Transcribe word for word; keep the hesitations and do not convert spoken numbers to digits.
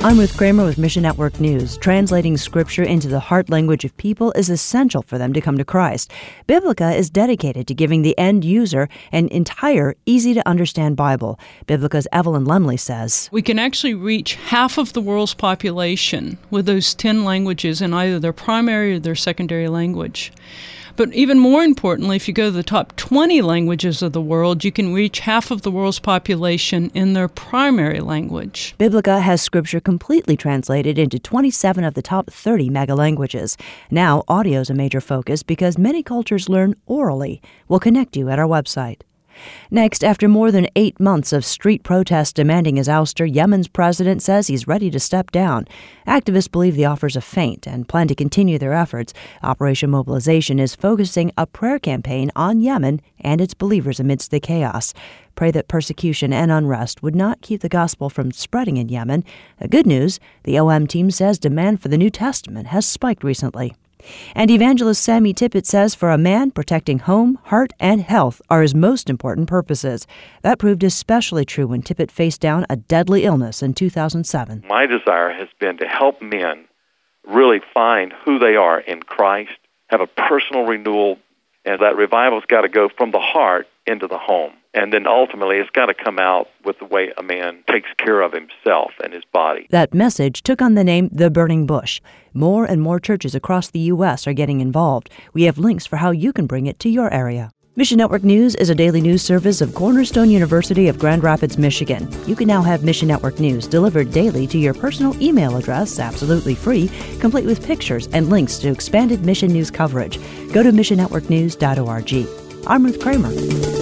I'm Ruth Kramer with Mission Network News. Translating Scripture into the heart language of people is essential for them to come to Christ. Biblica is dedicated to giving the end user an entire, easy-to-understand Bible. Biblica's Evelyn Lemley says, We can actually reach half of the world's population with those ten languages in either their primary or their secondary language. But even more importantly, if you go to the top twenty languages of the world, you can reach half of the world's population in their primary language. Biblica has Scripture completely translated into twenty-seven of the top thirty mega languages. Now, audio is a major focus because many cultures learn orally. We'll connect you at our website. Next, after more than eight months of street protests demanding his ouster, Yemen's president says he's ready to step down. Activists believe the offer's a feint and plan to continue their efforts. Operation Mobilization is focusing a prayer campaign on Yemen and its believers amidst the chaos. Pray that persecution and unrest would not keep the gospel from spreading in Yemen. The good news, the O M team says demand for the New Testament has spiked recently. And evangelist Sammy Tippett says for a man, protecting home, heart, and health are his most important purposes. That proved especially true when Tippett faced down a deadly illness in two thousand seven. My desire has been to help men really find who they are in Christ, have a personal renewal, and that revival's got to go from the heart into the home. And then ultimately, it's got to come out with the way a man takes care of himself and his body. That message took on the name The Burning Bush. More and more churches across the U S are getting involved. We have links for how you can bring it to your area. Mission Network News is a daily news service of Cornerstone University of Grand Rapids, Michigan. You can now have Mission Network News delivered daily to your personal email address, absolutely free, complete with pictures and links to expanded mission news coverage. Go to mission network news dot org. I'm Ruth Kramer.